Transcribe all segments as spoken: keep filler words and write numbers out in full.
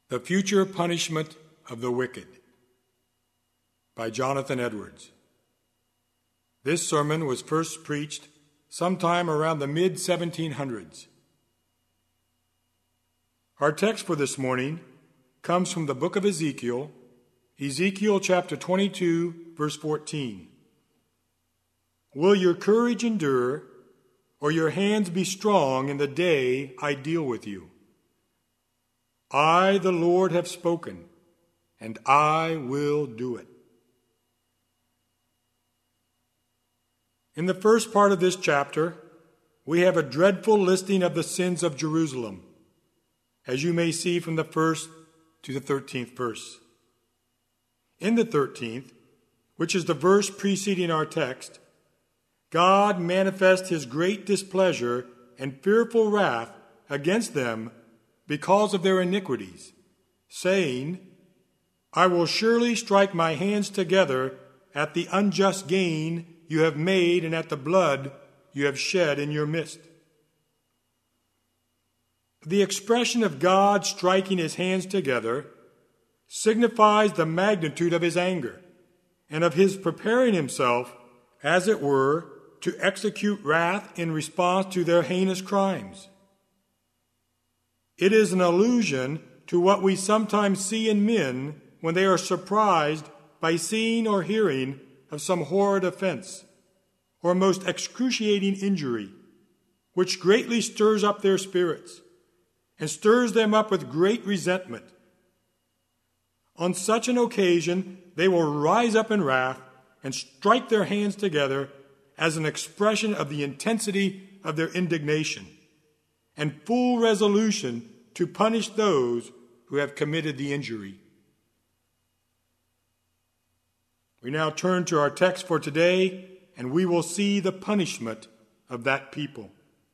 The Future Punishment of the Wicked by Jonathan Edwards. This sermon was first preached sometime around the mid seventeen hundreds. Our text for this morning comes from the book of Ezekiel, Ezekiel chapter twenty-two, verse fourteen. Will your courage endure, or your hands be strong in the day I deal with you? I, the Lord, have spoken, and I will do it. In the first part of this chapter, we have a dreadful listing of the sins of Jerusalem, as you may see from the first to the thirteenth verse. In the thirteenth, which is the verse preceding our text, God manifests his great displeasure and fearful wrath against them because of their iniquities, saying, I will surely strike my hands together at the unjust gain you have made and at the blood you have shed in your midst. The expression of God striking his hands together signifies the magnitude of his anger and of his preparing himself, as it were, to execute wrath in response to their heinous crimes. It is an allusion to what we sometimes see in men when they are surprised by seeing or hearing of some horrid offense or most excruciating injury, which greatly stirs up their spirits and stirs them up with great resentment. On such an occasion, they will rise up in wrath and strike their hands together as an expression of the intensity of their indignation and full resolution to punish those who have committed the injury. We now turn to our text for today, and we will see the punishment of that people.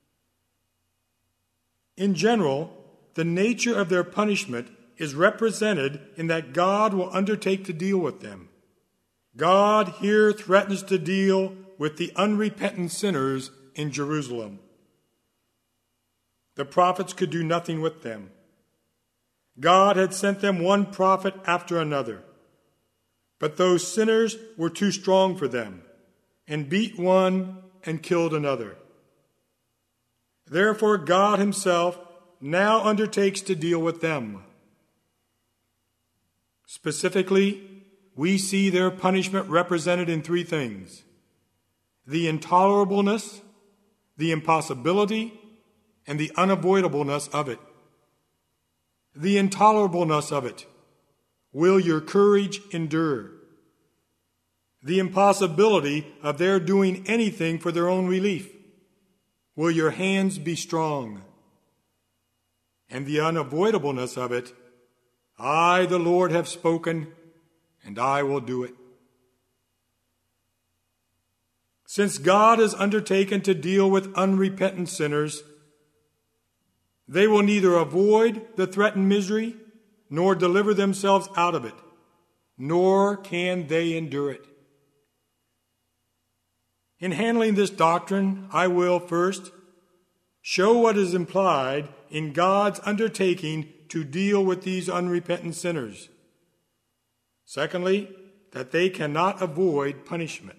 In general, the nature of their punishment is represented in that God will undertake to deal with them. God here threatens to deal with the unrepentant sinners in Jerusalem. The prophets could do nothing with them. God had sent them one prophet after another, but those sinners were too strong for them, and beat one and killed another. Therefore, God himself now undertakes to deal with them. Specifically, we see their punishment represented in three things: the intolerableness, the impossibility, and the unavoidableness of it. The intolerableness of it. Will your courage endure? The impossibility of their doing anything for their own relief. Will your hands be strong? And the unavoidableness of it. I, the Lord, have spoken, and I will do it. Since God has undertaken to deal with unrepentant sinners, they will neither avoid the threatened misery nor deliver themselves out of it, nor can they endure it. In handling this doctrine, I will first show what is implied in God's undertaking to deal with these unrepentant sinners. Secondly, that they cannot avoid punishment.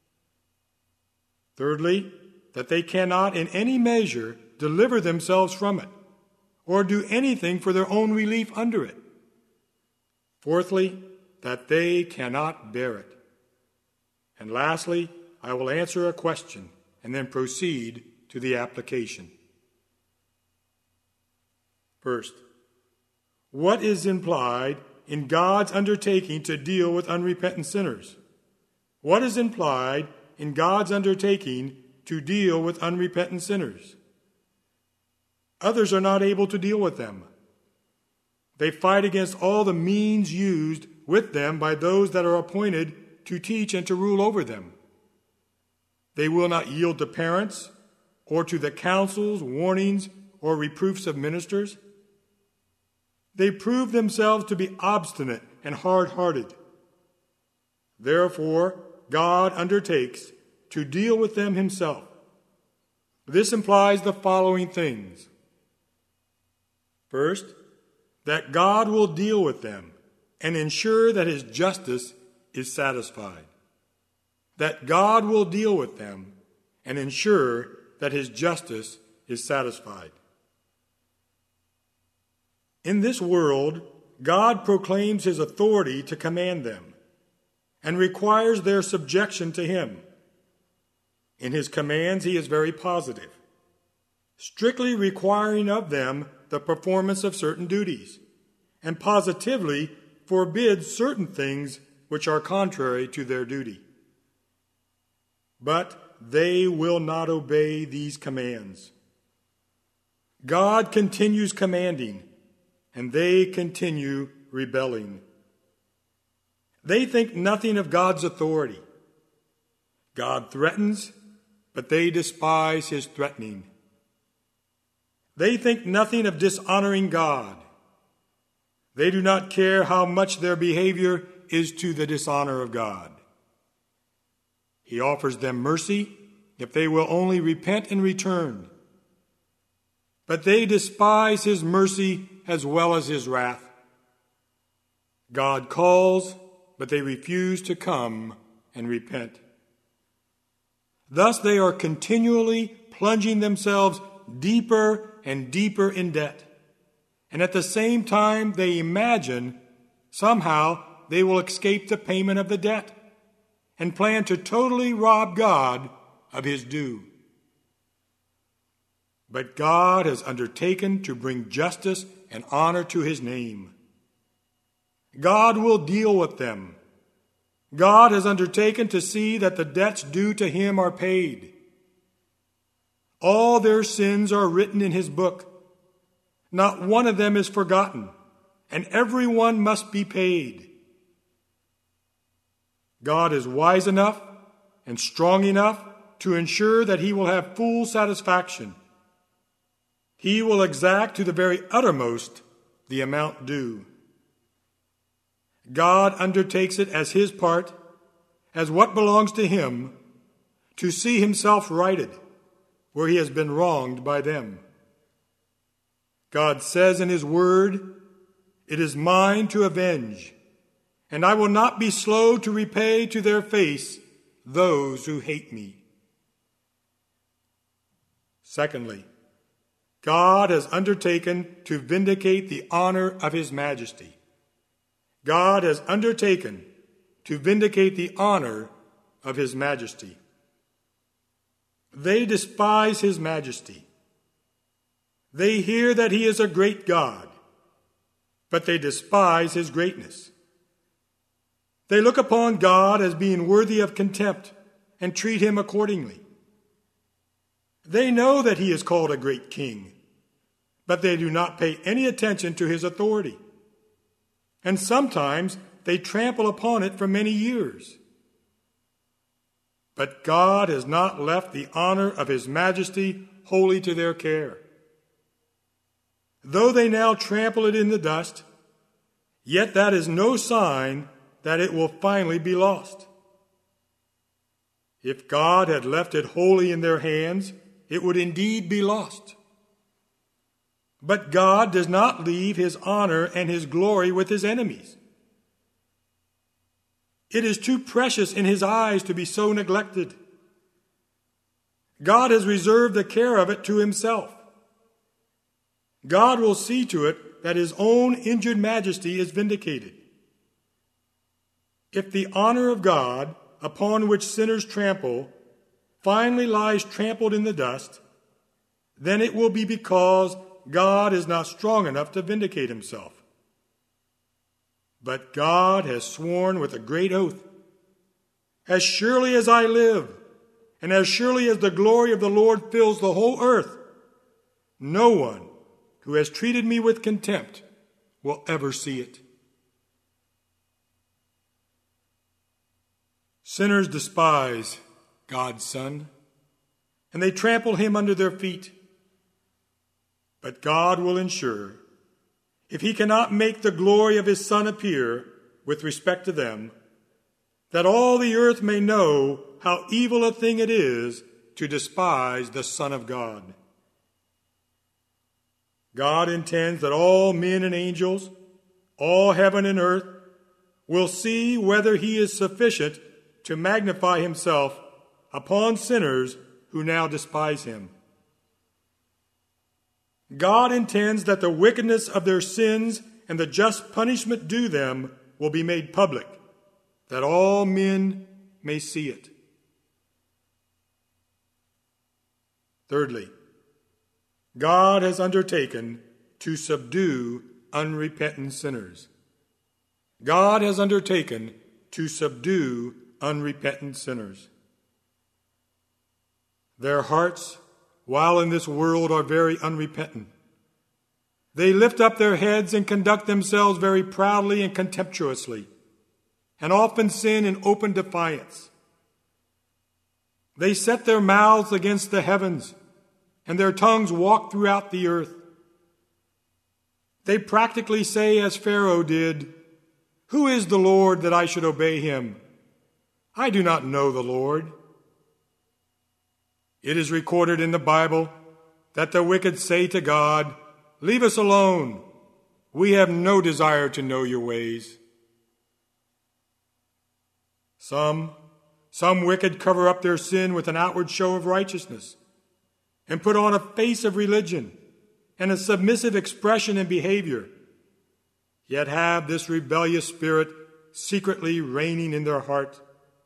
Thirdly, that they cannot in any measure deliver themselves from it, or do anything for their own relief under it. Fourthly, that they cannot bear it. And lastly, I will answer a question and then proceed to the application. First, what is implied in God's undertaking to deal with unrepentant sinners? What is implied in God's undertaking to deal with unrepentant sinners? Others are not able to deal with them. They fight against all the means used with them by those that are appointed to teach and to rule over them. They will not yield to parents or to the counsels, warnings, or reproofs of ministers. They prove themselves to be obstinate and hard-hearted. Therefore, God undertakes to deal with them himself. This implies the following things. First, that God will deal with them and ensure that his justice is satisfied. That God will deal with them and ensure that his justice is satisfied. In this world, God proclaims his authority to command them and requires their subjection to him. In his commands, he is very positive, strictly requiring of them the performance of certain duties, and positively forbids certain things which are contrary to their duty. But they will not obey these commands. God continues commanding, and they continue rebelling. They think nothing of God's authority. God threatens, but they despise his threatening. They think nothing of dishonoring God. They do not care how much their behavior is to the dishonor of God. He offers them mercy if they will only repent and return. But they despise his mercy as well as his wrath. God calls, but they refuse to come and repent. Thus they are continually plunging themselves deeper and deeper in debt. And at the same time, they imagine somehow they will escape the payment of the debt and plan to totally rob God of his due. But God has undertaken to bring justice and honor to his name. God will deal with them. God has undertaken to see that the debts due to him are paid. All their sins are written in his book. Not one of them is forgotten, and every one must be paid. God is wise enough and strong enough to ensure that he will have full satisfaction. He will exact to the very uttermost the amount due. God undertakes it as his part, as what belongs to him, to see himself righted where he has been wronged by them. God says in his word, "It is mine to avenge, and I will not be slow to repay to their face those who hate me." Secondly, God has undertaken to vindicate the honor of his majesty. God has undertaken to vindicate the honor of his majesty. They despise his majesty. They hear that he is a great God, but they despise his greatness. They look upon God as being worthy of contempt and treat him accordingly. They know that he is called a great king, but they do not pay any attention to his authority. And sometimes they trample upon it for many years. But God has not left the honor of his majesty wholly to their care. Though they now trample it in the dust, yet that is no sign that it will finally be lost. If God had left it wholly in their hands, it would indeed be lost. But God does not leave his honor and his glory with his enemies. It is too precious in his eyes to be so neglected. God has reserved the care of it to himself. God will see to it that his own injured majesty is vindicated. If the honor of God, upon which sinners trample, finally lies trampled in the dust, then it will be because God is not strong enough to vindicate himself. But God has sworn with a great oath, "As surely as I live, and as surely as the glory of the Lord fills the whole earth, no one who has treated me with contempt will ever see it." Sinners despise God's Son, and they trample him under their feet. But God will ensure, if he cannot make the glory of his Son appear with respect to them, that all the earth may know how evil a thing it is to despise the Son of God. God intends that all men and angels, all heaven and earth, will see whether he is sufficient to magnify himself upon sinners who now despise him. God intends that the wickedness of their sins and the just punishment due them will be made public, that all men may see it. Thirdly, God has undertaken to subdue unrepentant sinners. God has undertaken to subdue unrepentant sinners. Their hearts, while in this world, are very unrepentant. They lift up their heads and conduct themselves very proudly and contemptuously, and often sin in open defiance. They set their mouths against the heavens, and their tongues walk throughout the earth. They practically say, as Pharaoh did, "Who is the Lord that I should obey him? I do not know the Lord." It is recorded in the Bible that the wicked say to God, "Leave us alone. We have no desire to know your ways." Some, some wicked cover up their sin with an outward show of righteousness and put on a face of religion and a submissive expression and behavior, yet have this rebellious spirit secretly reigning in their heart.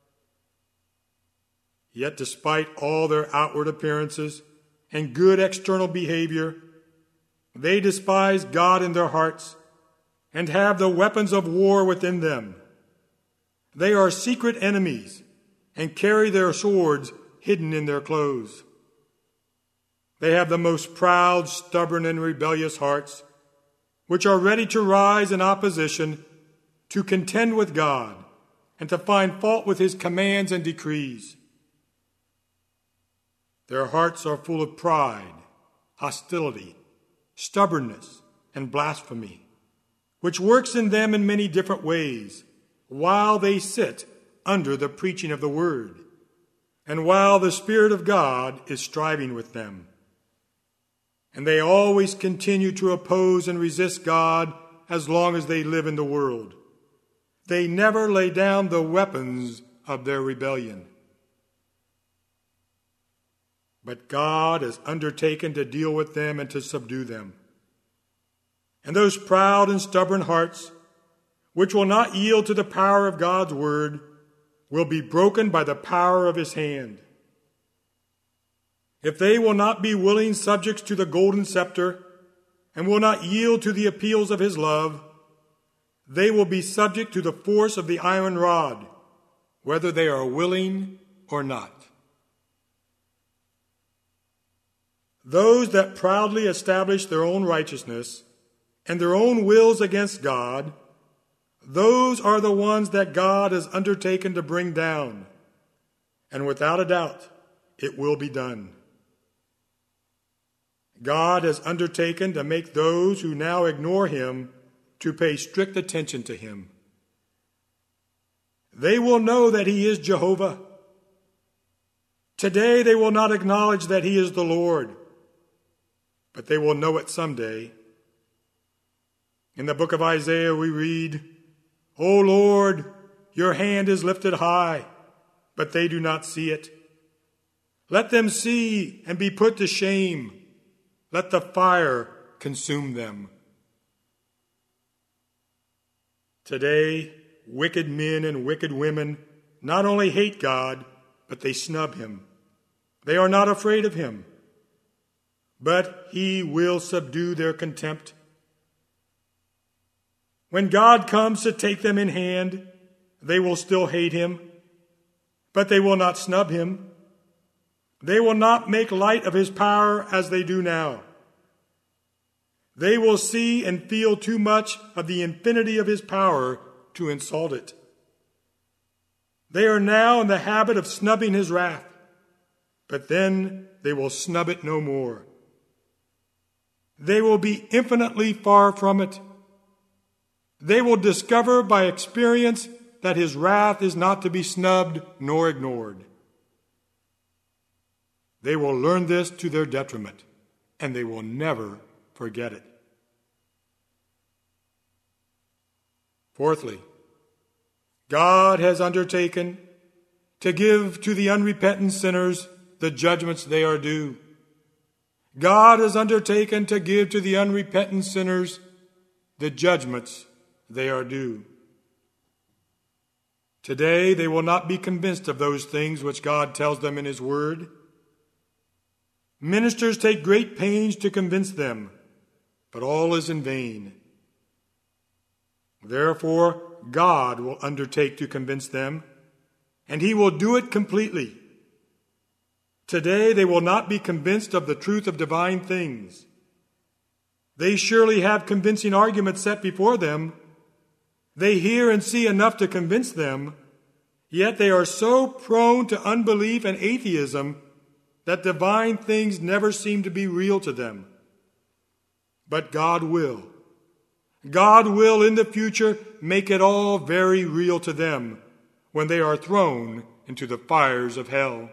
Yet despite all their outward appearances and good external behavior, they despise God in their hearts and have the weapons of war within them. They are secret enemies and carry their swords hidden in their clothes. They have the most proud, stubborn, and rebellious hearts, which are ready to rise in opposition, to contend with God, and to find fault with his commands and decrees. Their hearts are full of pride, hostility, stubbornness, and blasphemy, which works in them in many different ways, while they sit under the preaching of the word, and while the Spirit of God is striving with them. And they always continue to oppose and resist God as long as they live in the world. They never lay down the weapons of their rebellion. But God has undertaken to deal with them and to subdue them. And those proud and stubborn hearts, which will not yield to the power of God's word, will be broken by the power of his hand. If they will not be willing subjects to the golden scepter and will not yield to the appeals of his love, they will be subject to the force of the iron rod, whether they are willing or not. Those that proudly establish their own righteousness and their own wills against God, those are the ones that God has undertaken to bring down, and without a doubt, it will be done. God has undertaken to make those who now ignore him to pay strict attention to him. They will know that he is Jehovah. Today they will not acknowledge that he is the Lord, but they will know it someday. In the book of Isaiah we read, "O Lord, your hand is lifted high, but they do not see it. Let them see and be put to shame. Let the fire consume them." Today, wicked men and wicked women not only hate God, but they snub him. They are not afraid of him, but he will subdue their contempt. When God comes to take them in hand, they will still hate him, but they will not snub him. They will not make light of his power as they do now. They will see and feel too much of the infinity of his power to insult it. They are now in the habit of snubbing his wrath, but then they will snub it no more. They will be infinitely far from it. They will discover by experience that his wrath is not to be snubbed nor ignored. They will learn this to their detriment, and they will never forget it. Fourthly, God has undertaken to give to the unrepentant sinners the judgments they are due. God has undertaken to give to the unrepentant sinners the judgments they are due. Today they will not be convinced of those things which God tells them in His Word. Ministers take great pains to convince them, but all is in vain. Therefore, God will undertake to convince them, and He will do it completely. Today they will not be convinced of the truth of divine things. They surely have convincing arguments set before them. They hear and see enough to convince them, yet they are so prone to unbelief and atheism that divine things never seem to be real to them. But God will. God will in the future make it all very real to them when they are thrown into the fires of hell.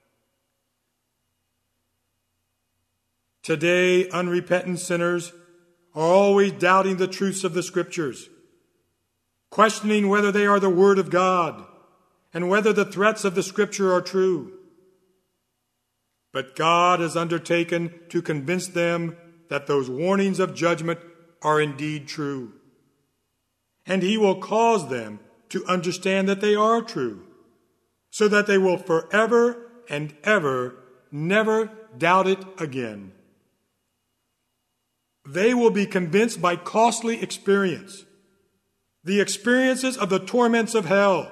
Today, unrepentant sinners are always doubting the truths of the Scriptures, questioning whether they are the Word of God and whether the threats of the Scripture are true. But God has undertaken to convince them that those warnings of judgment are indeed true. And He will cause them to understand that they are true, so that they will forever and ever never doubt it again. They will be convinced by costly experience, the experiences of the torments of hell.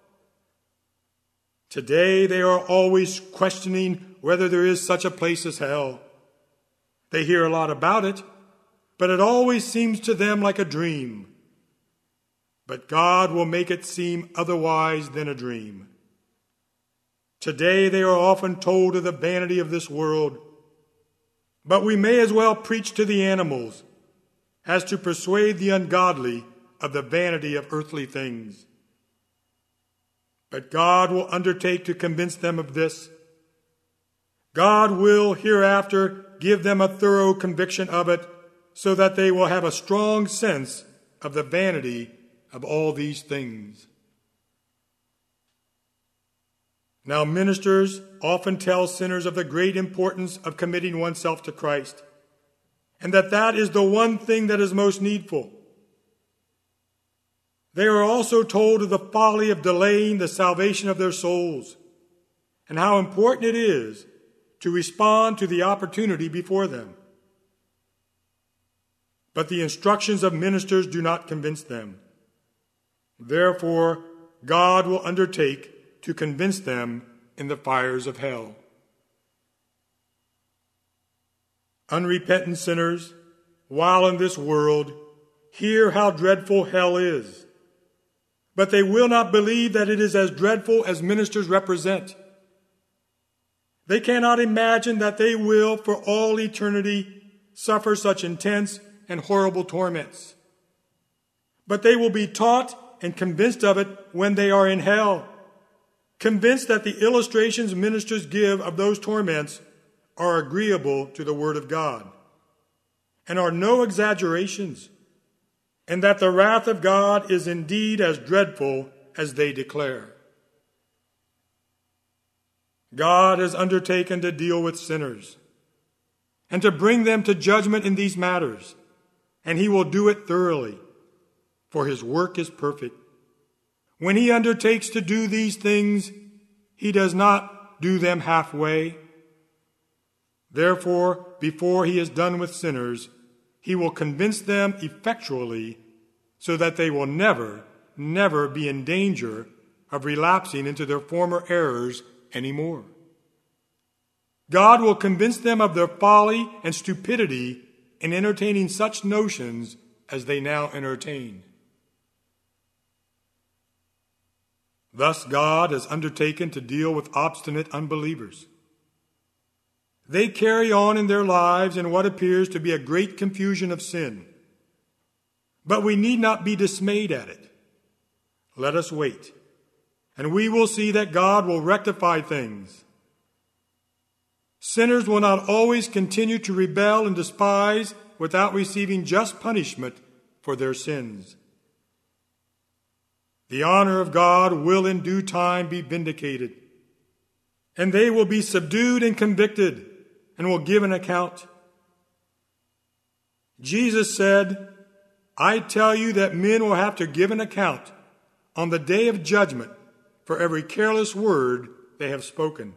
Today they are always questioning whether there is such a place as hell. They hear a lot about it, but it always seems to them like a dream. But God will make it seem otherwise than a dream. Today they are often told of the vanity of this world, but we may as well preach to the animals as to persuade the ungodly of the vanity of earthly things. But God will undertake to convince them of this. God will hereafter give them a thorough conviction of it, so that they will have a strong sense of the vanity of all these things. Now, ministers often tell sinners of the great importance of committing oneself to Christ, and that that is the one thing that is most needful. They are also told of the folly of delaying the salvation of their souls, and how important it is to respond to the opportunity before them. But the instructions of ministers do not convince them. Therefore, God will undertake to convince them in the fires of hell. Unrepentant sinners, while in this world, hear how dreadful hell is. But they will not believe that it is as dreadful as ministers represent. They cannot imagine that they will, for all eternity, suffer such intense and horrible torments. But they will be taught and convinced of it when they are in hell, convinced that the illustrations ministers give of those torments are agreeable to the Word of God and are no exaggerations, and that the wrath of God is indeed as dreadful as they declare. God has undertaken to deal with sinners and to bring them to judgment in these matters, and He will do it thoroughly, for His work is perfect. When He undertakes to do these things, He does not do them halfway. Therefore, before He is done with sinners, He will convince them effectually, so that they will never, never be in danger of relapsing into their former errors anymore. God will convince them of their folly and stupidity in entertaining such notions as they now entertain. Thus God has undertaken to deal with obstinate unbelievers. They carry on in their lives in what appears to be a great confusion of sin. But we need not be dismayed at it. Let us wait, and we will see that God will rectify things. Sinners will not always continue to rebel and despise without receiving just punishment for their sins. The honor of God will in due time be vindicated, and they will be subdued and convicted and will give an account. Jesus said, I tell you that men will have to give an account on the day of judgment for every careless word they have spoken.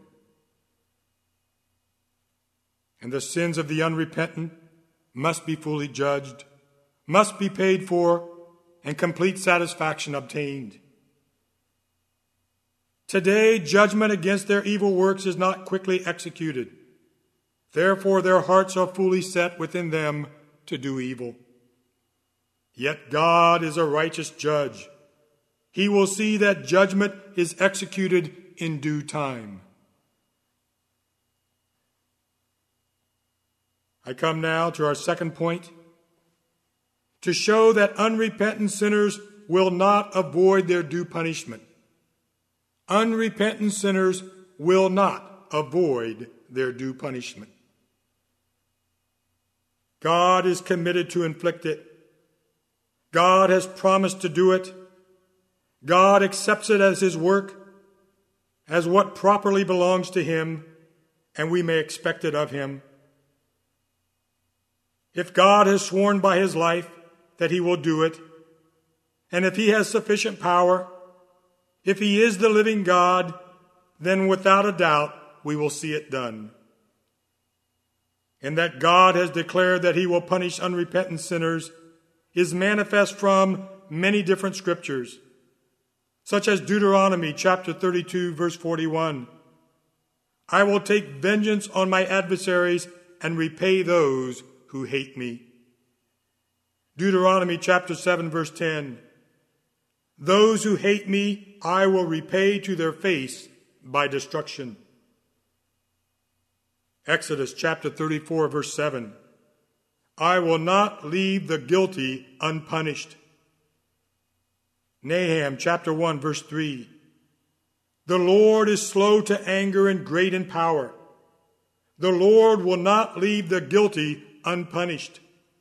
And the sins of the unrepentant must be fully judged, must be paid for, and complete satisfaction obtained. Today, judgment against their evil works is not quickly executed. Therefore, their hearts are fully set within them to do evil. Yet God is a righteous judge. He will see that judgment is executed in due time. I come now to our second point, to show that unrepentant sinners will not avoid their due punishment. Unrepentant sinners will not avoid their due punishment. God is committed to inflict it. God has promised to do it. God accepts it as his work, as what properly belongs to him, and we may expect it of him. If God has sworn by his life that he will do it, and if he has sufficient power, if he is the living God, then without a doubt we will see it done. And that God has declared that he will punish unrepentant sinners is manifest from many different scriptures, such as Deuteronomy chapter thirty-two, verse forty-one. I will take vengeance on my adversaries and repay those who hate me. Deuteronomy chapter seven, verse ten. Those who hate me, I will repay to their face by destruction. Exodus chapter thirty-four, verse seven. I will not leave the guilty unpunished. Nahum chapter one, verse three. The Lord is slow to anger and great in power. The Lord will not leave the guilty unpunished.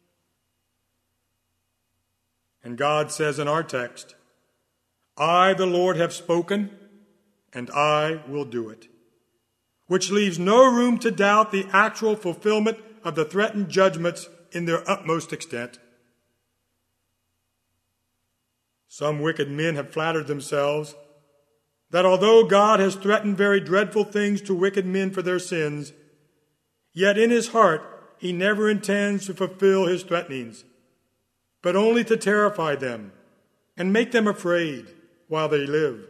And God says in our text, I, the Lord, have spoken, and I will do it, which leaves no room to doubt the actual fulfillment of the threatened judgments in their utmost extent. Some wicked men have flattered themselves that although God has threatened very dreadful things to wicked men for their sins, yet in his heart he never intends to fulfill his threatenings, but only to terrify them and make them afraid while they live.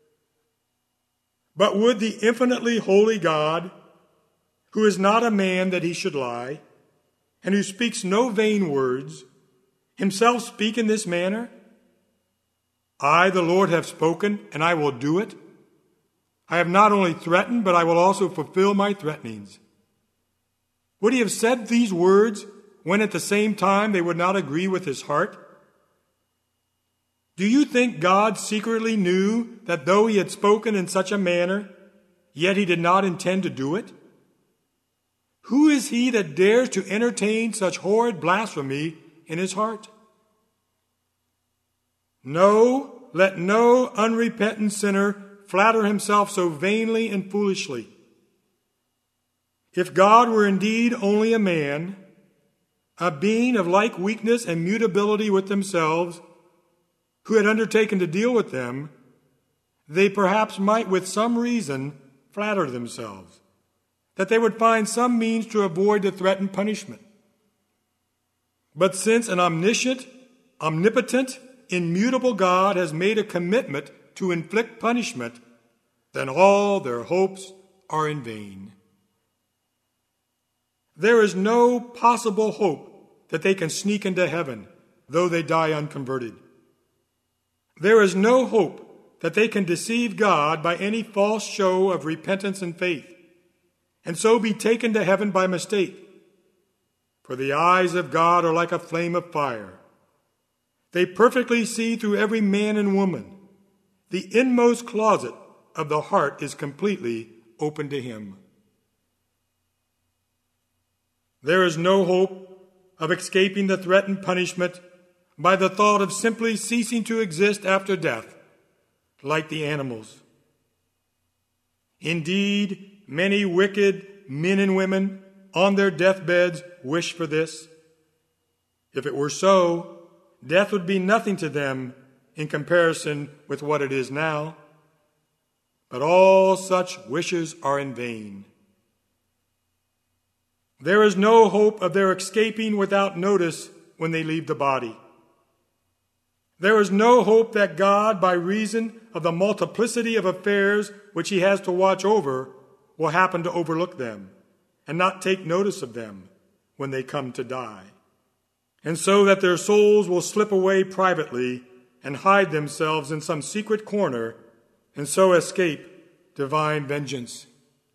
But would the infinitely holy God, who is not a man that he should lie, and who speaks no vain words, himself speak in this manner? I, the Lord, have spoken, and I will do it. I have not only threatened, but I will also fulfill my threatenings. Would he have said these words when at the same time they would not agree with his heart? Do you think God secretly knew that though he had spoken in such a manner, yet he did not intend to do it? Who is he that dares to entertain such horrid blasphemy in his heart? No, let no unrepentant sinner flatter himself so vainly and foolishly. If God were indeed only a man, a being of like weakness and mutability with themselves, who had undertaken to deal with them, they perhaps might with some reason flatter themselves that they would find some means to avoid the threatened punishment. But since an omniscient, omnipotent, immutable God has made a commitment to inflict punishment, then all their hopes are in vain. There is no possible hope that they can sneak into heaven, though they die unconverted. There is no hope that they can deceive God by any false show of repentance and faith, and so be taken to heaven by mistake. For the eyes of God are like a flame of fire. They perfectly see through every man and woman. The inmost closet of the heart is completely open to him. There is no hope of escaping the threatened punishment by the thought of simply ceasing to exist after death, like the animals. Indeed, many wicked men and women on their deathbeds wish for this. If it were so, death would be nothing to them in comparison with what it is now. But all such wishes are in vain. There is no hope of their escaping without notice when they leave the body. There is no hope that God, by reason of the multiplicity of affairs which he has to watch over, will happen to overlook them and not take notice of them when they come to die, and so that their souls will slip away privately and hide themselves in some secret corner and so escape divine vengeance.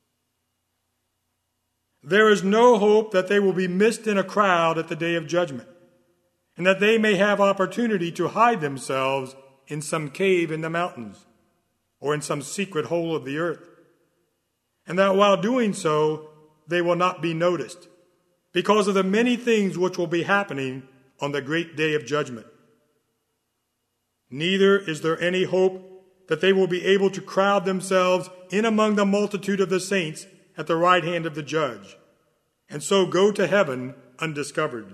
There is no hope that they will be missed in a crowd at the day of judgment, and that they may have opportunity to hide themselves in some cave in the mountains or in some secret hole of the earth, and that while doing so, they will not be noticed because of the many things which will be happening on the great day of judgment. Neither is there any hope that they will be able to crowd themselves in among the multitude of the saints at the right hand of the judge, and so go to heaven undiscovered.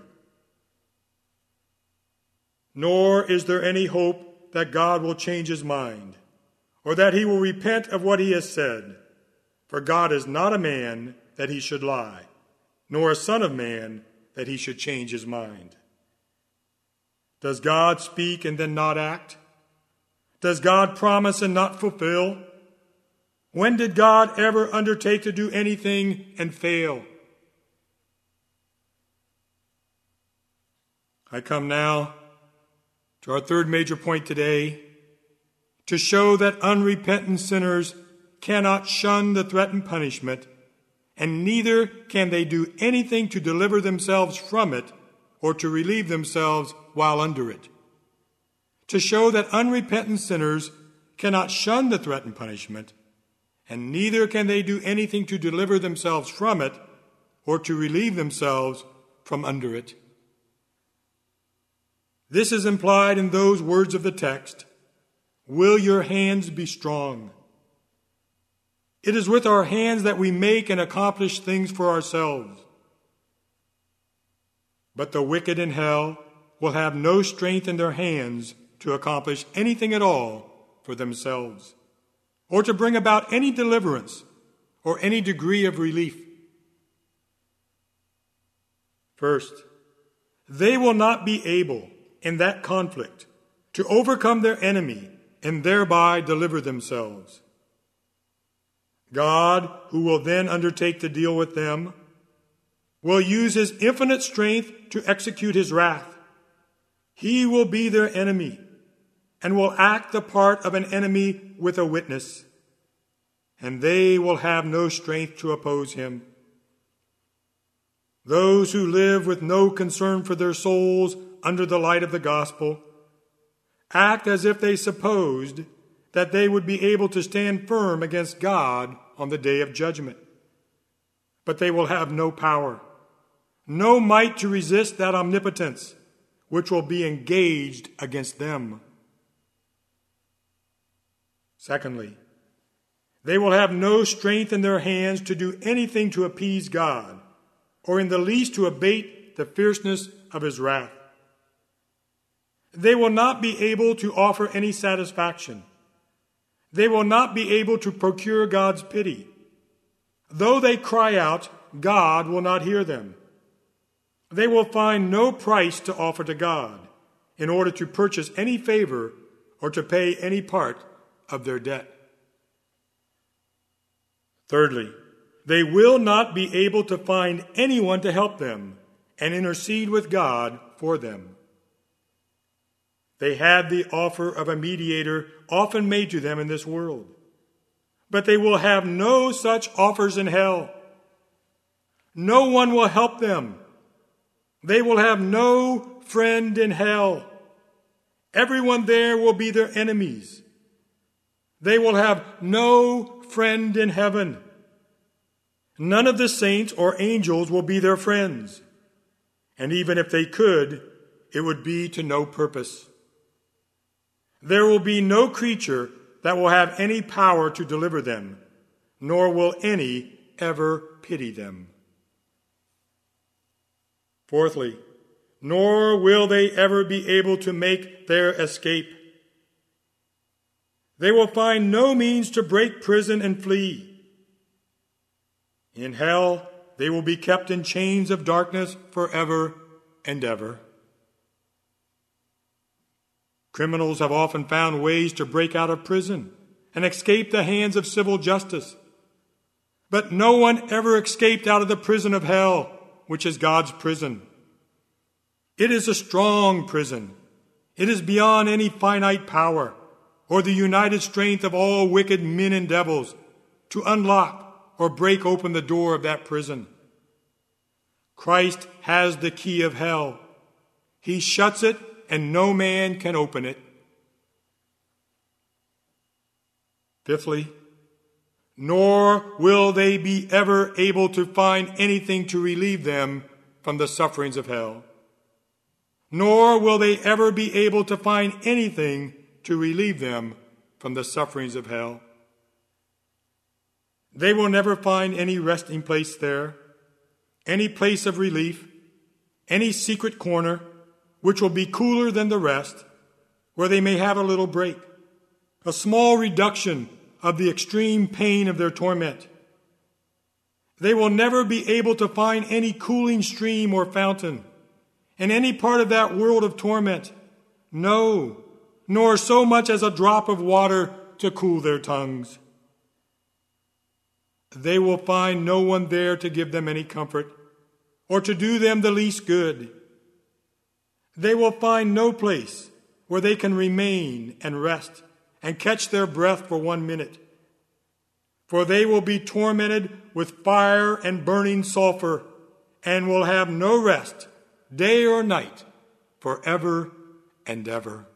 Nor is there any hope that God will change his mind, or that he will repent of what he has said. For God is not a man that he should lie, nor a son of man that he should change his mind. Does God speak and then not act? Does God promise and not fulfill? When did God ever undertake to do anything and fail? I come now to our third major point today, to show that unrepentant sinners cannot shun the threatened punishment, and neither can they do anything to deliver themselves from it or to relieve themselves while under it. To show that unrepentant sinners cannot shun the threatened punishment, and neither can they do anything to deliver themselves from it or to relieve themselves from under it. This is implied in those words of the text, "Will your hands be strong?" It is with our hands that we make and accomplish things for ourselves. But the wicked in hell will have no strength in their hands to accomplish anything at all for themselves, or to bring about any deliverance or any degree of relief. First, they will not be able in that conflict to overcome their enemy and thereby deliver themselves. God, who will then undertake to deal with them, will use his infinite strength to execute his wrath. He will be their enemy and will act the part of an enemy with a witness, and they will have no strength to oppose him. Those who live with no concern for their souls under the light of the gospel act as if they supposed that they would be able to stand firm against God on the day of judgment. But they will have no power, no might to resist that omnipotence which will be engaged against them. Secondly, they will have no strength in their hands to do anything to appease God, or in the least to abate the fierceness of his wrath. They will not be able to offer any satisfaction. They will not be able to procure God's pity. Though they cry out, God will not hear them. They will find no price to offer to God in order to purchase any favor or to pay any part of their debt. Thirdly, they will not be able to find anyone to help them and intercede with God for them. They had the offer of a mediator often made to them in this world, but they will have no such offers in hell. No one will help them. They will have no friend in hell. Everyone there will be their enemies. They will have no friend in heaven. None of the saints or angels will be their friends. and even if they could, it would be to no purpose. There will be no creature that will have any power to deliver them, nor will any ever pity them. Fourthly, nor will they ever be able to make their escape. They will find no means to break prison and flee. In hell, they will be kept in chains of darkness forever and ever. Criminals have often found ways to break out of prison and escape the hands of civil justice. But no one ever escaped out of the prison of hell, which is God's prison. It is a strong prison. It is beyond any finite power or the united strength of all wicked men and devils to unlock or break open the door of that prison. Christ has the key of hell. He shuts it, and no man can open it. Fifthly, nor will they be ever able to find anything to relieve them from the sufferings of hell. Nor will they ever be able to find anything to relieve them from the sufferings of hell. They will never find any resting place there, any place of relief, any secret corner which will be cooler than the rest, where they may have a little break, a small reduction of the extreme pain of their torment. They will never be able to find any cooling stream or fountain in any part of that world of torment, no, nor so much as a drop of water to cool their tongues. They will find no one there to give them any comfort or to do them the least good. They will find no place where they can remain and rest and catch their breath for one minute. For they will be tormented with fire and burning sulfur and will have no rest, day or night, forever and ever.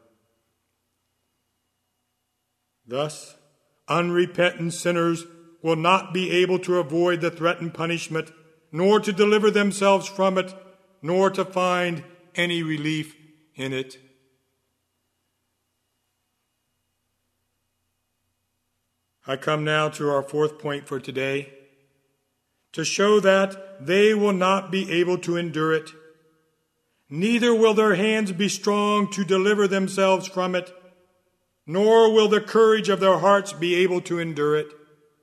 Thus, unrepentant sinners will not be able to avoid the threatened punishment, nor to deliver themselves from it, nor to find any relief in it. I come now to our fourth point for today, to show that they will not be able to endure it. Neither will their hands be strong to deliver themselves from it, nor will the courage of their hearts be able to endure it.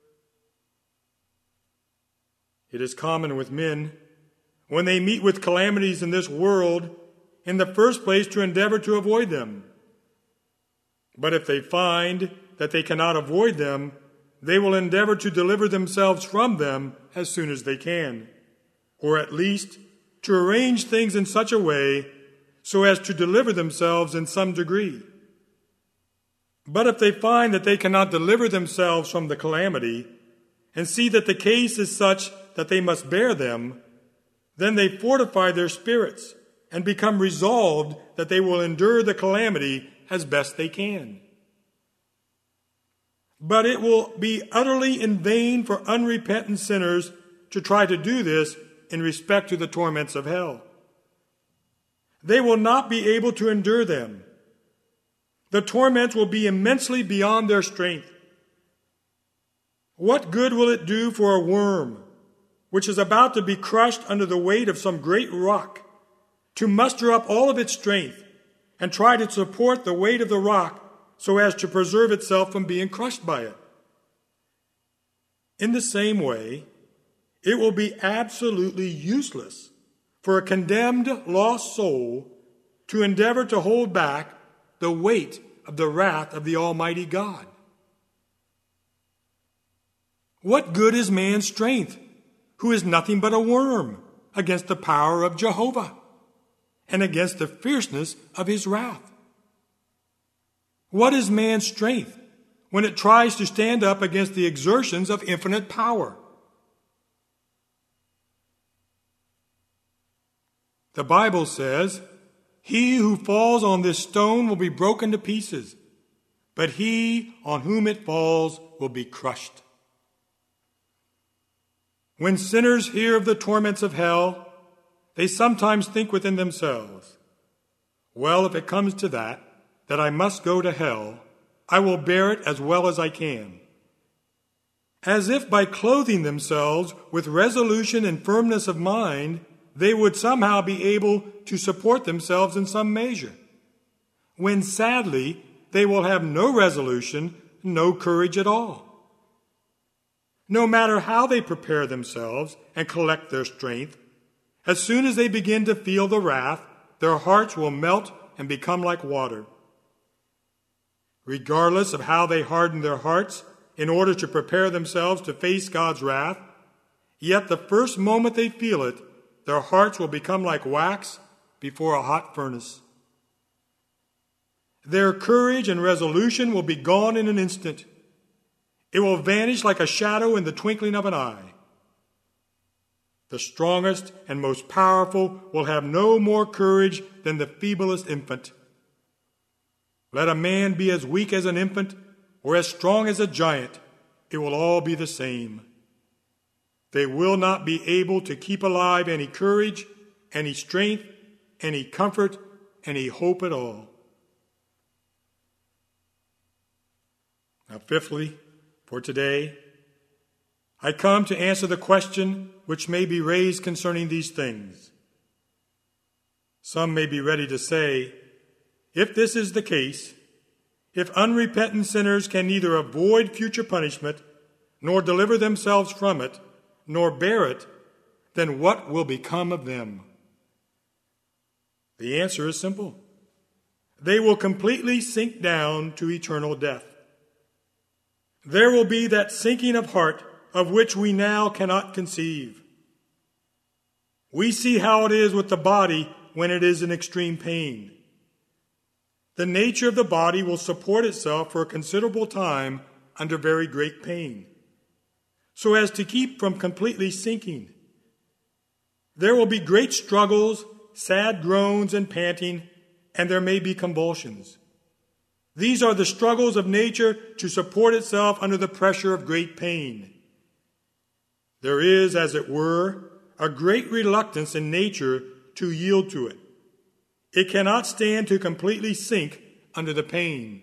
It is common with men, when they meet with calamities in this world, in the first place to endeavor to avoid them. But if they find that they cannot avoid them, they will endeavor to deliver themselves from them as soon as they can, or at least to arrange things in such a way so as to deliver themselves in some degree. But if they find that they cannot deliver themselves from the calamity, and see that the case is such that they must bear them, then they fortify their spirits and become resolved that they will endure the calamity as best they can. But it will be utterly in vain for unrepentant sinners to try to do this in respect to the torments of hell. They will not be able to endure them. The torments will be immensely beyond their strength. What good will it do for a worm, which is about to be crushed under the weight of some great rock, to muster up all of its strength and try to support the weight of the rock so as to preserve itself from being crushed by it? In the same way, it will be absolutely useless for a condemned, lost soul to endeavor to hold back the weight of the wrath of the Almighty God. What good is man's strength, who is nothing but a worm, against the power of Jehovah and against the fierceness of his wrath? What is man's strength when it tries to stand up against the exertions of infinite power? The Bible says, "He who falls on this stone will be broken to pieces, but he on whom it falls will be crushed." When sinners hear of the torments of hell, They sometimes think within themselves, well, if it comes to that, that I must go to hell, I will bear it as well as I can. As if by clothing themselves with resolution and firmness of mind, they would somehow be able to support themselves in some measure, when sadly they will have no resolution, no courage at all. No matter how they prepare themselves and collect their strength, as soon as they begin to feel the wrath, their hearts will melt and become like water. Regardless of how they harden their hearts in order to prepare themselves to face God's wrath, yet the first moment they feel it, their hearts will become like wax before a hot furnace. Their courage and resolution will be gone in an instant. It will vanish like a shadow in the twinkling of an eye. The strongest and most powerful will have no more courage than the feeblest infant. Let a man be as weak as an infant or as strong as a giant, it will all be the same. They will not be able to keep alive any courage, any strength, any comfort, any hope at all. Now, fifthly, for today, I come to answer the question which may be raised concerning these things. Some may be ready to say, if this is the case, if unrepentant sinners can neither avoid future punishment, nor deliver themselves from it, nor bear it, then what will become of them? The answer is simple. They will completely sink down to eternal death. There will be that sinking of heart of which we now cannot conceive. We see how it is with the body when it is in extreme pain. The nature of the body will support itself for a considerable time under very great pain, so as to keep from completely sinking. There will be great struggles, sad groans and panting, and there may be convulsions. These are the struggles of nature to support itself under the pressure of great pain. There is, as it were, a great reluctance in nature to yield to it. It cannot stand to completely sink under the pain.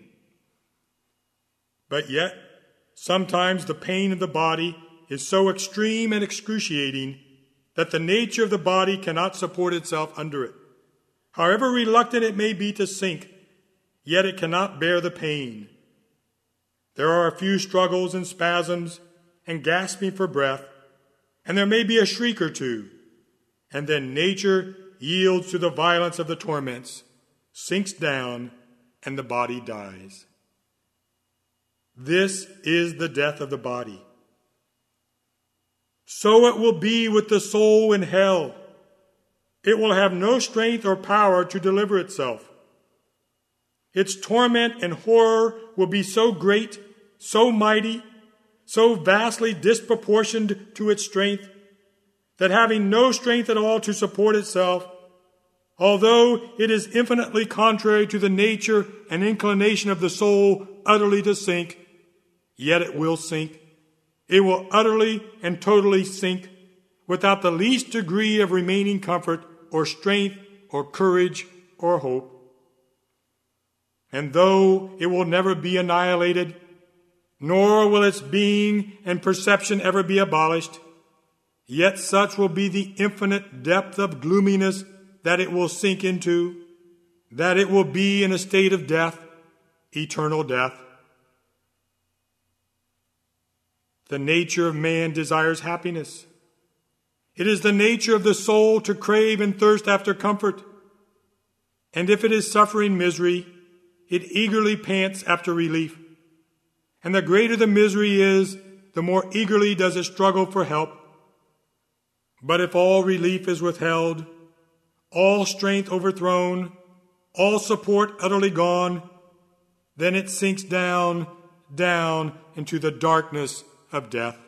But yet, sometimes the pain of the body is so extreme and excruciating that the nature of the body cannot support itself under it. However reluctant it may be to sink, yet it cannot bear the pain. There are a few struggles and spasms and gasping for breath, and there may be a shriek or two, and then nature yields to the violence of the torments, sinks down, and the body dies. This is the death of the body. So it will be with the soul in hell. It will have no strength or power to deliver itself. Its torment and horror will be so great, so mighty, so vastly disproportioned to its strength, that having no strength at all to support itself, although it is infinitely contrary to the nature and inclination of the soul utterly to sink, yet it will sink. It will utterly and totally sink without the least degree of remaining comfort or strength or courage or hope. And though it will never be annihilated, nor will its being and perception ever be abolished, yet such will be the infinite depth of gloominess that it will sink into, that it will be in a state of death, eternal death. The nature of man desires happiness. It is the nature of the soul to crave and thirst after comfort. And if it is suffering misery, it eagerly pants after relief. And the greater the misery is, the more eagerly does it struggle for help. But if all relief is withheld, all strength overthrown, all support utterly gone, then it sinks down, down into the darkness of death.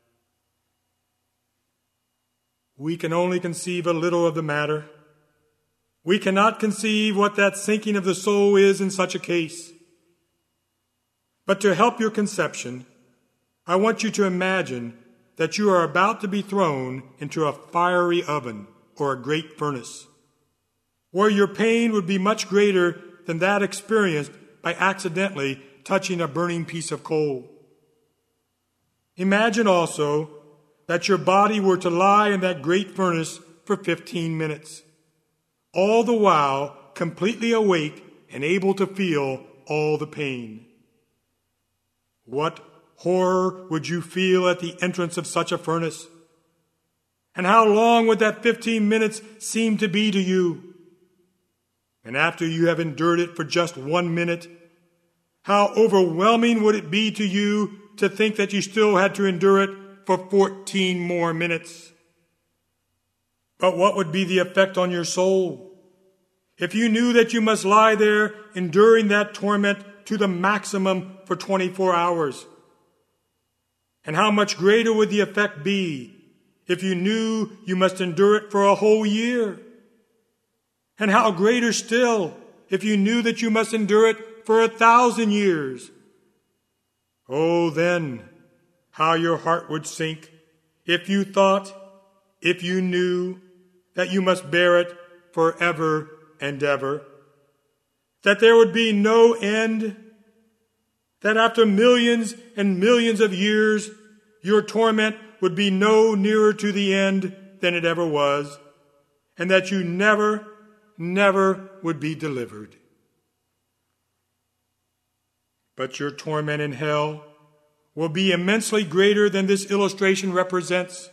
We can only conceive a little of the matter. We cannot conceive what that sinking of the soul is in such a case. But to help your conception, I want you to imagine that you are about to be thrown into a fiery oven or a great furnace, where your pain would be much greater than that experienced by accidentally touching a burning piece of coal. Imagine also that your body were to lie in that great furnace for fifteen minutes, all the while completely awake and able to feel all the pain. What horror would you feel at the entrance of such a furnace? And how long would that fifteen minutes seem to be to you? And after you have endured it for just one minute, how overwhelming would it be to you to think that you still had to endure it for fourteen more minutes? But what would be the effect on your soul if you knew that you must lie there enduring that torment to the maximum for twenty-four hours? And how much greater would the effect be if you knew you must endure it for a whole year? And how greater still if you knew that you must endure it for a thousand years? Oh, then, how your heart would sink if you thought, if you knew, that you must bear it forever and ever, that there would be no end, that after millions and millions of years, your torment would be no nearer to the end than it ever was, and that you never, never would be delivered. But your torment in hell will be immensely greater than this illustration represents.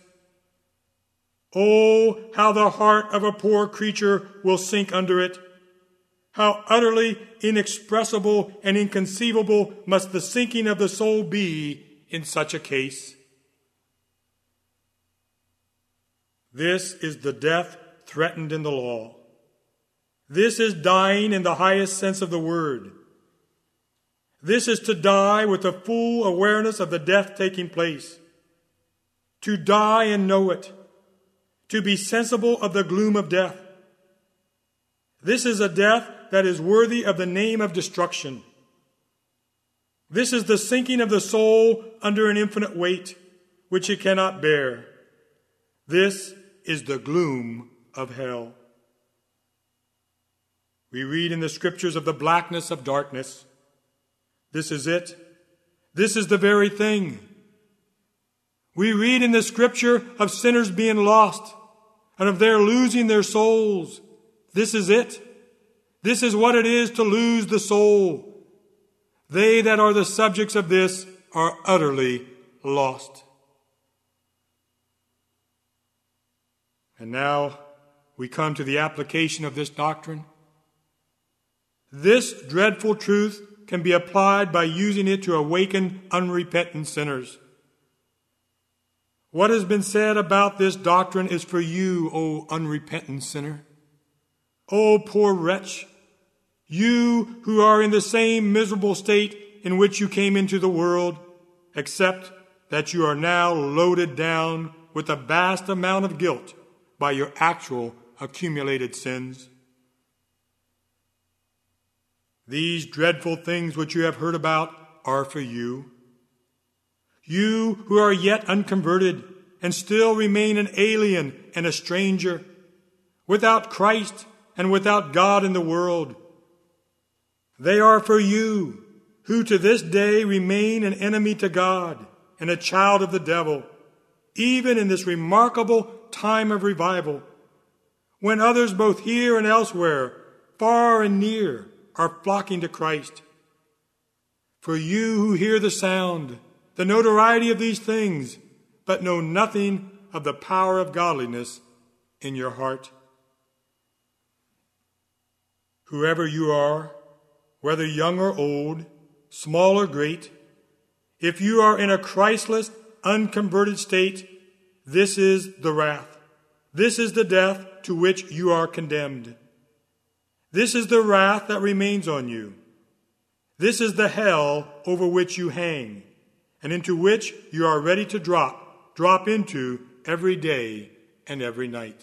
Oh, how the heart of a poor creature will sink under it. How utterly inexpressible and inconceivable must the sinking of the soul be in such a case. This is the death threatened in the law. This is dying in the highest sense of the word. This is to die with the full awareness of the death taking place. To die and know it. To be sensible of the gloom of death. This is a death that is worthy of the name of destruction. This is the sinking of the soul under an infinite weight, which it cannot bear. This is the gloom of hell. We read in the scriptures of the blackness of darkness. This is it. This is the very thing. We read in the scripture of sinners being lost and of their losing their souls. This is it. This is what it is to lose the soul. They that are the subjects of this are utterly lost. And now we come to the application of this doctrine. This dreadful truth can be applied by using it to awaken unrepentant sinners. What has been said about this doctrine is for you, O unrepentant sinner. O poor wretch, you who are in the same miserable state in which you came into the world, except that you are now loaded down with a vast amount of guilt by your actual accumulated sins. These dreadful things which you have heard about are for you. You who are yet unconverted and still remain an alien and a stranger, without Christ and without God in the world. They are for you who to this day remain an enemy to God and a child of the devil, even in this remarkable time of revival, when others both here and elsewhere, far and near, are flocking to Christ. For you who hear the sound, the notoriety of these things, but know nothing of the power of godliness in your heart. Whoever you are, whether young or old, small or great, if you are in a Christless, unconverted state, this is the wrath. This is the death to which you are condemned. This is the wrath that remains on you. This is the hell over which you hang, and into which you are ready to drop, drop into every day and every night.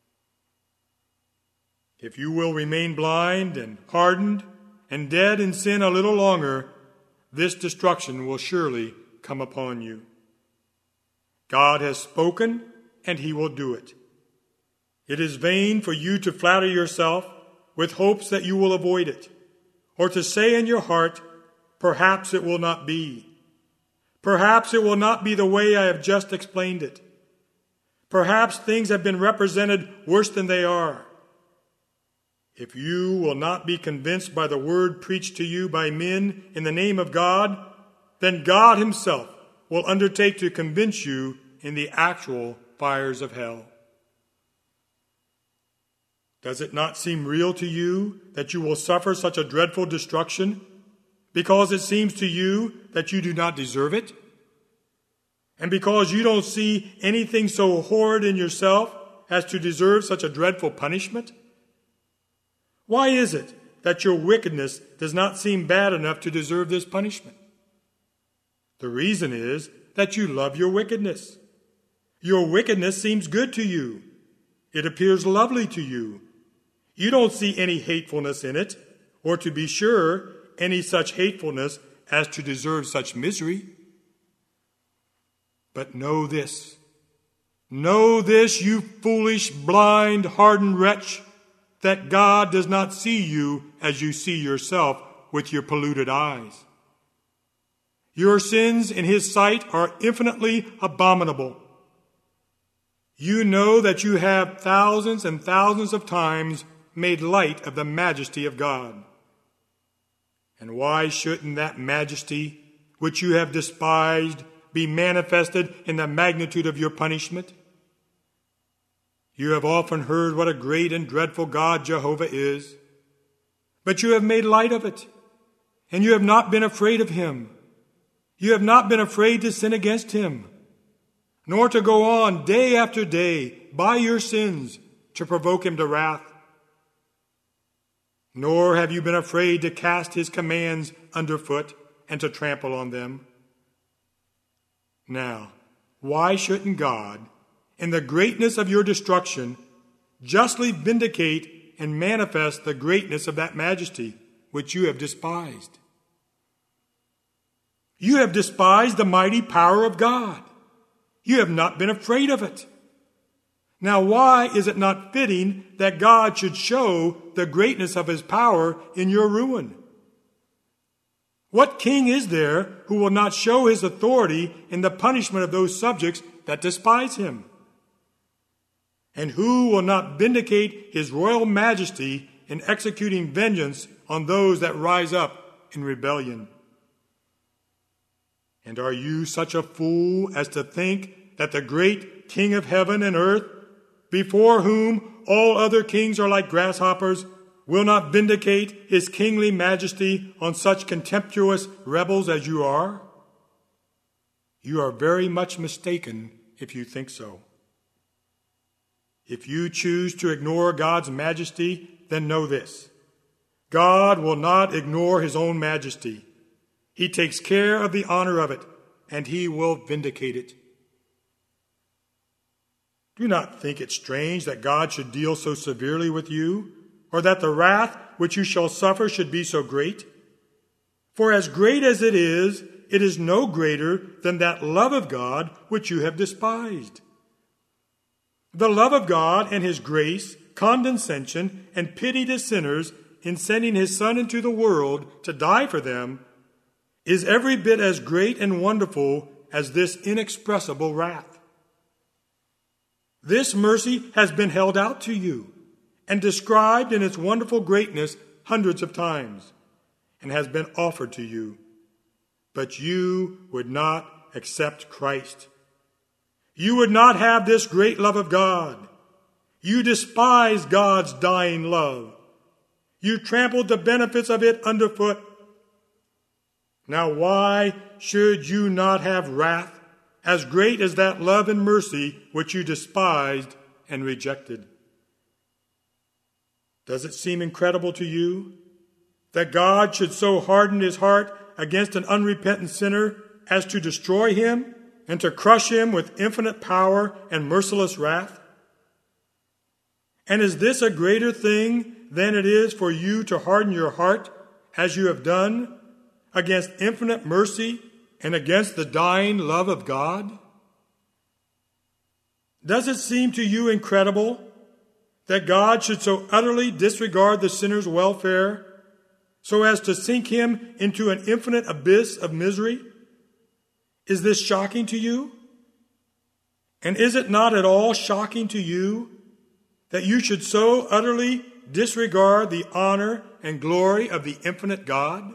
If you will remain blind and hardened and dead in sin a little longer, this destruction will surely come upon you. God has spoken, and he will do it. It is vain for you to flatter yourself with hopes that you will avoid it, or to say in your heart, perhaps it will not be. Perhaps it will not be the way I have just explained it. Perhaps things have been represented worse than they are. If you will not be convinced by the word preached to you by men in the name of God, then God himself will undertake to convince you in the actual fires of hell. Does it not seem real to you that you will suffer such a dreadful destruction because it seems to you that you do not deserve it? And because you don't see anything so horrid in yourself as to deserve such a dreadful punishment? Why is it that your wickedness does not seem bad enough to deserve this punishment? The reason is that you love your wickedness. Your wickedness seems good to you. It appears lovely to you. You don't see any hatefulness in it, or to be sure, any such hatefulness as to deserve such misery. But know this, know this, you foolish, blind, hardened wretch, that God does not see you as you see yourself with your polluted eyes. Your sins in his sight are infinitely abominable. You know that you have thousands and thousands of times made light of the majesty of God. And why shouldn't that majesty, which you have despised, be manifested in the magnitude of your punishment? You have often heard what a great and dreadful God Jehovah is, but you have made light of it, and you have not been afraid of him. You have not been afraid to sin against him, nor to go on day after day by your sins to provoke him to wrath. Nor have you been afraid to cast his commands underfoot and to trample on them. Now, why shouldn't God, in the greatness of your destruction, justly vindicate and manifest the greatness of that majesty which you have despised? You have despised the mighty power of God. You have not been afraid of it. Now, why is it not fitting that God should show the greatness of his power in your ruin? What king is there who will not show his authority in the punishment of those subjects that despise him? And who will not vindicate his royal majesty in executing vengeance on those that rise up in rebellion? And are you such a fool as to think that the great King of heaven and earth, before whom all other kings are like grasshoppers, will not vindicate his kingly majesty on such contemptuous rebels as you are? You are very much mistaken if you think so. If you choose to ignore God's majesty, then know this: God will not ignore his own majesty. He takes care of the honor of it, and he will vindicate it. Do not think it strange that God should deal so severely with you, or that the wrath which you shall suffer should be so great. For as great as it is, it is no greater than that love of God which you have despised. The love of God and his grace, condescension, and pity to sinners in sending his Son into the world to die for them is every bit as great and wonderful as this inexpressible wrath. This mercy has been held out to you and described in its wonderful greatness hundreds of times, and has been offered to you. But you would not accept Christ. You would not have this great love of God. You despise God's dying love. You trampled the benefits of it underfoot. Now why should you not have wrath as great as that love and mercy which you despised and rejected? Does it seem incredible to you that God should so harden his heart against an unrepentant sinner as to destroy him and to crush him with infinite power and merciless wrath? And is this a greater thing than it is for you to harden your heart, as you have done, against infinite mercy and against the dying love of God? Does it seem to you incredible that God should so utterly disregard the sinner's welfare so as to sink him into an infinite abyss of misery? Is this shocking to you? And is it not at all shocking to you that you should so utterly disregard the honor and glory of the infinite God?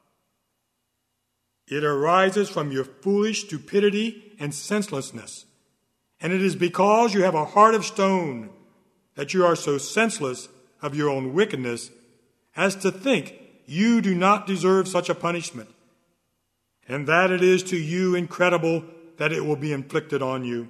It arises from your foolish stupidity and senselessness, and it is because you have a heart of stone that you are so senseless of your own wickedness as to think you do not deserve such a punishment, and that it is to you incredible that it will be inflicted on you.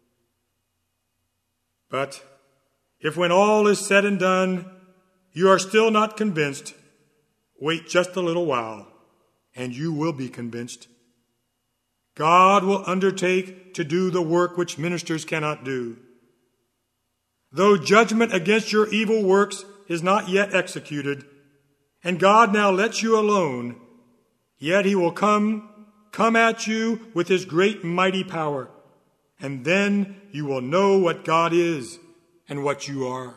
But if when all is said and done, you are still not convinced, wait just a little while, and you will be convinced. God will undertake to do the work which ministers cannot do. Though judgment against your evil works is not yet executed, and God now lets you alone, yet he will come, come at you with his great mighty power, and then you will know what God is and what you are.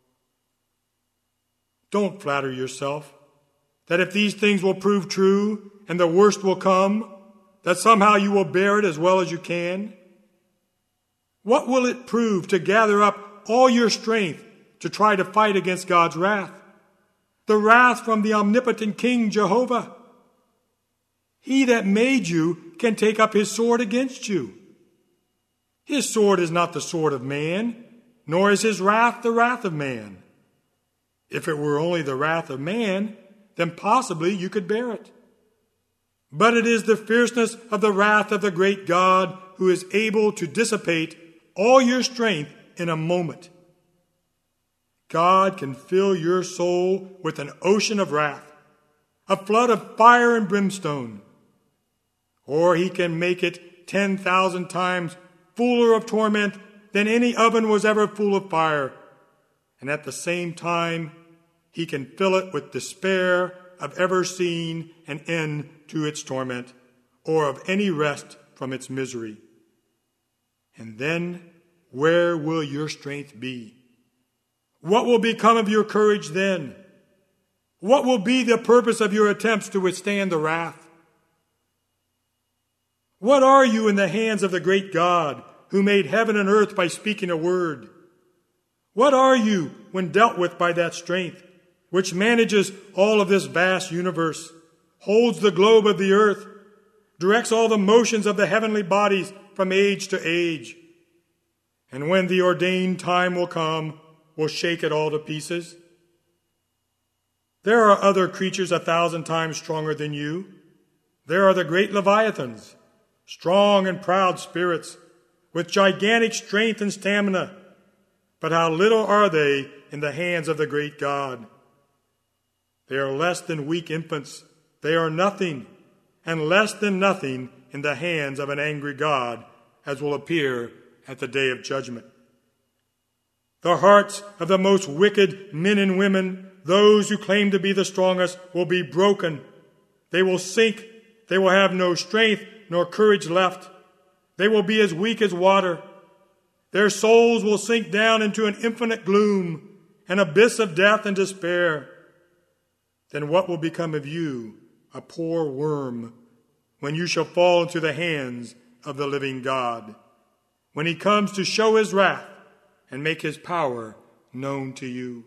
Don't flatter yourself that if these things will prove true and the worst will come, that somehow you will bear it as well as you can. What will it prove to gather up all your strength to try to fight against God's wrath? The wrath from the omnipotent King Jehovah. He that made you can take up his sword against you. His sword is not the sword of man, nor is his wrath the wrath of man. If it were only the wrath of man, then possibly you could bear it. But it is the fierceness of the wrath of the great God who is able to dissipate all your strength in a moment. God can fill your soul with an ocean of wrath, a flood of fire and brimstone, or he can make it ten thousand times fuller of torment than any oven was ever full of fire, and at the same time he can fill it with despair of ever seeing an end to its torment, or of any rest from its misery. And then where will your strength be? What will become of your courage then? What will be the purpose of your attempts to withstand the wrath? What are you in the hands of the great God who made heaven and earth by speaking a word? What are you when dealt with by that strength which manages all of this vast universe, holds the globe of the earth, directs all the motions of the heavenly bodies from age to age, and when the ordained time will come, will shake it all to pieces? There are other creatures a thousand times stronger than you. There are the great Leviathans, strong and proud spirits, with gigantic strength and stamina. But how little are they in the hands of the great God? They are less than weak infants. They are nothing, and less than nothing in the hands of an angry God, as will appear at the day of judgment. The hearts of the most wicked men and women, those who claim to be the strongest, will be broken. They will sink. They will have no strength nor courage left. They will be as weak as water. Their souls will sink down into an infinite gloom, an abyss of death and despair. Then what will become of you, a poor worm, when you shall fall into the hands of the living God, when he comes to show his wrath and make his power known to you?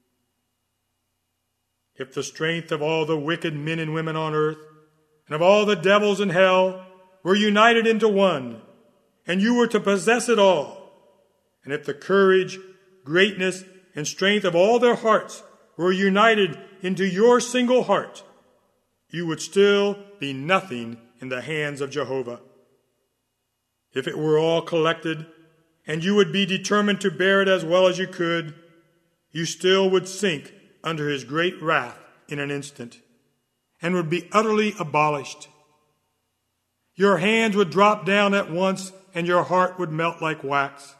If the strength of all the wicked men and women on earth and of all the devils in hell were united into one, and you were to possess it all, and if the courage, greatness, and strength of all their hearts were united into your single heart, you would still be nothing in the hands of Jehovah. If it were all collected, and you would be determined to bear it as well as you could, you still would sink under his great wrath in an instant, and would be utterly abolished. Your hands would drop down at once, and your heart would melt like wax.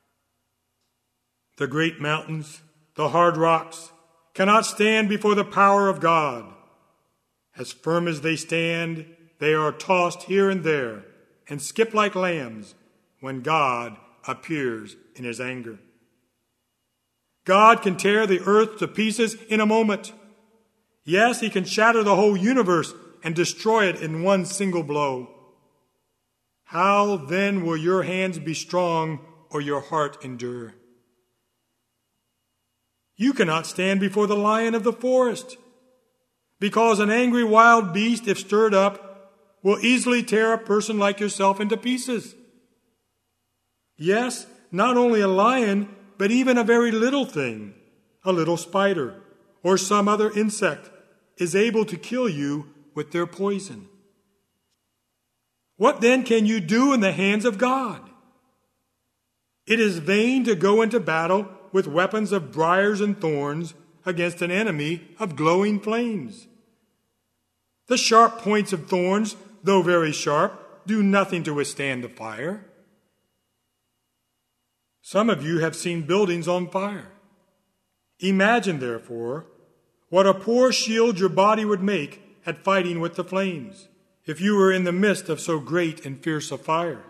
The great mountains, the hard rocks, cannot stand before the power of God. As firm as they stand, they are tossed here and there and skip like lambs when God appears in his anger. God can tear the earth to pieces in a moment. Yes, he can shatter the whole universe and destroy it in one single blow. How then will your hands be strong or your heart endure? You cannot stand before the lion of the forest, because an angry wild beast, if stirred up, will easily tear a person like yourself into pieces. Yes, not only a lion, but even a very little thing, a little spider or some other insect, is able to kill you with their poison. What then can you do in the hands of God? It is vain to go into battle with weapons of briars and thorns against an enemy of glowing flames. The sharp points of thorns, though very sharp, do nothing to withstand the fire. Some of you have seen buildings on fire. Imagine, therefore, what a poor shield your body would make at fighting with the flames, if you were in the midst of so great and fierce a fire.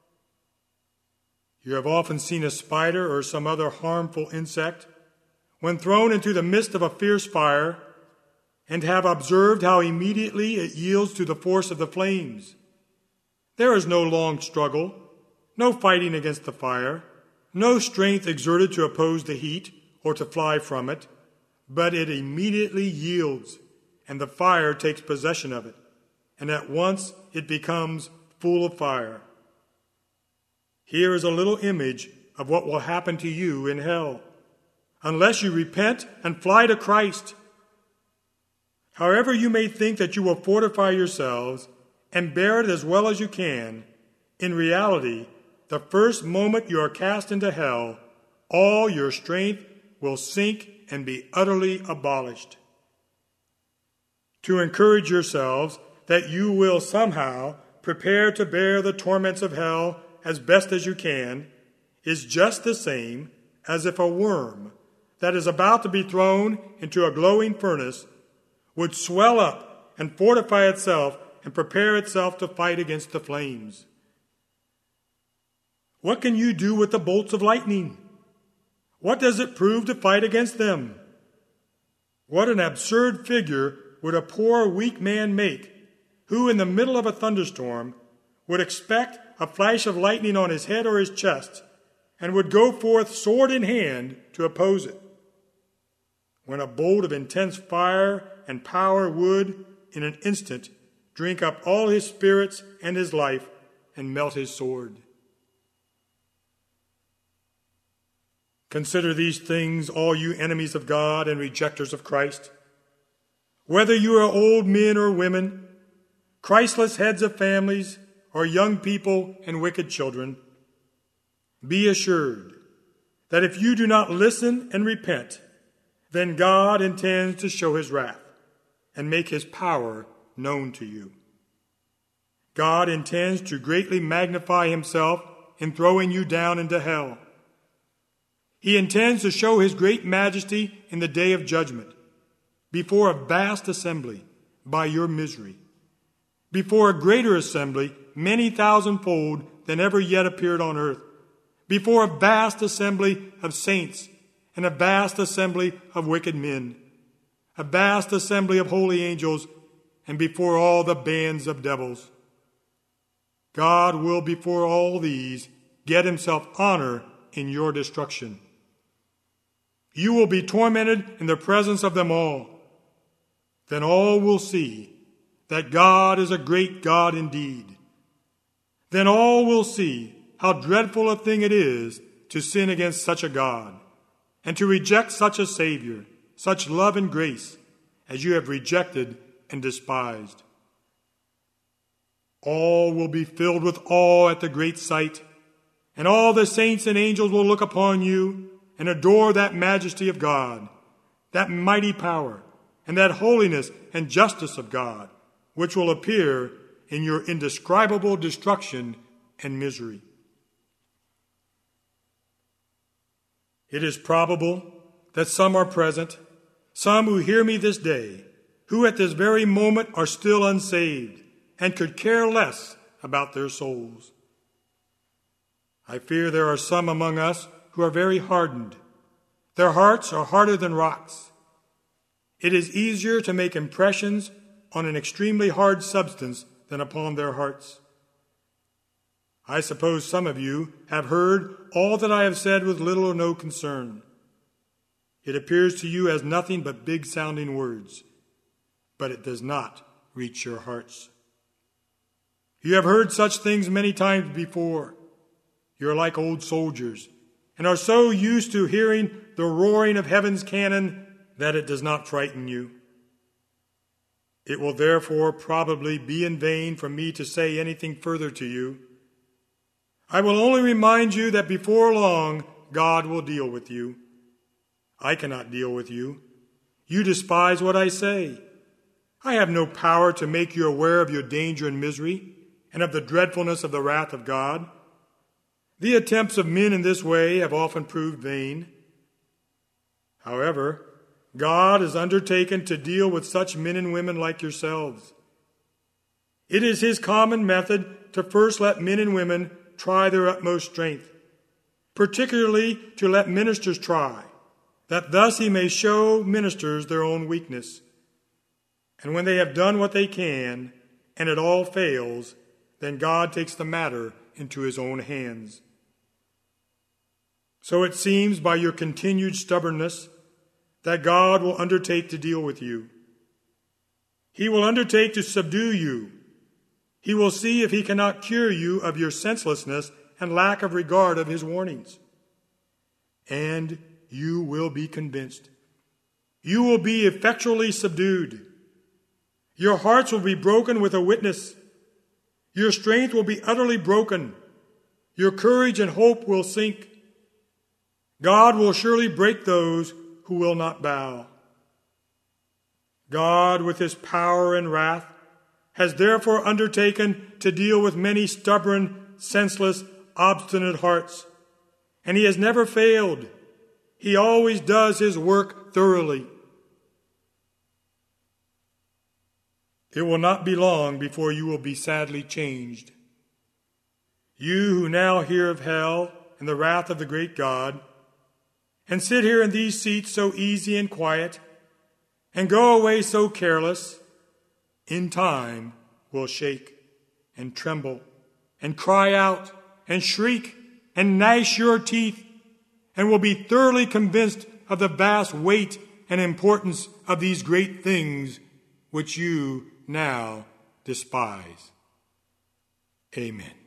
You have often seen a spider or some other harmful insect, when thrown into the midst of a fierce fire, and have observed how immediately it yields to the force of the flames. There is no long struggle, no fighting against the fire, no strength exerted to oppose the heat or to fly from it, but it immediately yields, and the fire takes possession of it, and at once it becomes full of fire. Here is a little image of what will happen to you in hell, unless you repent and fly to Christ. However you may think that you will fortify yourselves and bear it as well as you can, in reality, the first moment you are cast into hell, all your strength will sink and be utterly abolished. To encourage yourselves that you will somehow prepare to bear the torments of hell as best as you can is just the same as if a worm that is about to be thrown into a glowing furnace would swell up and fortify itself and prepare itself to fight against the flames. What can you do with the bolts of lightning? What does it prove to fight against them? What an absurd figure would a poor, weak man make, who in the middle of a thunderstorm would expect a flash of lightning on his head or his chest, and would go forth sword in hand to oppose it, when a bolt of intense fire and power would, in an instant, drink up all his spirits and his life and melt his sword. Consider these things, all you enemies of God and rejectors of Christ. Whether you are old men or women, Christless heads of families, or young people and wicked children, be assured that if you do not listen and repent, then God intends to show his wrath and make his power known to you. God intends to greatly magnify himself in throwing you down into hell. He intends to show his great majesty in the day of judgment, before a vast assembly by your misery, before a greater assembly many thousandfold than ever yet appeared on earth, before a vast assembly of saints and a vast assembly of wicked men, a vast assembly of holy angels, and before all the bands of devils. God will before all these get himself honor in your destruction. You will be tormented in the presence of them all. Then all will see that God is a great God indeed. Then all will see how dreadful a thing it is to sin against such a God, and to reject such a Savior, such love and grace as you have rejected and despised. All will be filled with awe at the great sight, and all the saints and angels will look upon you and adore that majesty of God, that mighty power, and that holiness and justice of God, which will appear in your indescribable destruction and misery. It is probable that some are present, some who hear me this day, who at this very moment are still unsaved and could care less about their souls. I fear there are some among us who are very hardened, Their hearts are harder than rocks. It is easier to make impressions on an extremely hard substance than upon their hearts. I suppose some of you have heard all that I have said with little or no concern. It appears to you as nothing but big-sounding words, but it does not reach your hearts. You have heard such things many times before. You are like old soldiers and are so used to hearing the roaring of heaven's cannon that it does not frighten you. It will therefore probably be in vain for me to say anything further to you. I will only remind you that before long God will deal with you. I cannot deal with you. You despise what I say. I have no power to make you aware of your danger and misery and of the dreadfulness of the wrath of God. The attempts of men in this way have often proved vain. However, God has undertaken to deal with such men and women like yourselves. It is his common method to first let men and women try their utmost strength, particularly to let ministers try, that thus he may show ministers their own weakness. And when they have done what they can, and it all fails, then God takes the matter into his own hands. So it seems by your continued stubbornness that God will undertake to deal with you. He will undertake to subdue you. He will see if he cannot cure you of your senselessness and lack of regard of his warnings. And you will be convinced. You will be effectually subdued. Your hearts will be broken with a witness. Your strength will be utterly broken. Your courage and hope will sink. God will surely break those who will not bow. God, with his power and wrath, has therefore undertaken to deal with many stubborn, senseless, obstinate hearts. And he has never failed. He always does his work thoroughly. It will not be long before you will be sadly changed. You who now hear of hell and the wrath of the great God, and sit here in these seats so easy and quiet, and go away so careless, in time will shake and tremble and cry out and shriek and gnash your teeth, and will be thoroughly convinced of the vast weight and importance of these great things which you now despise. Amen.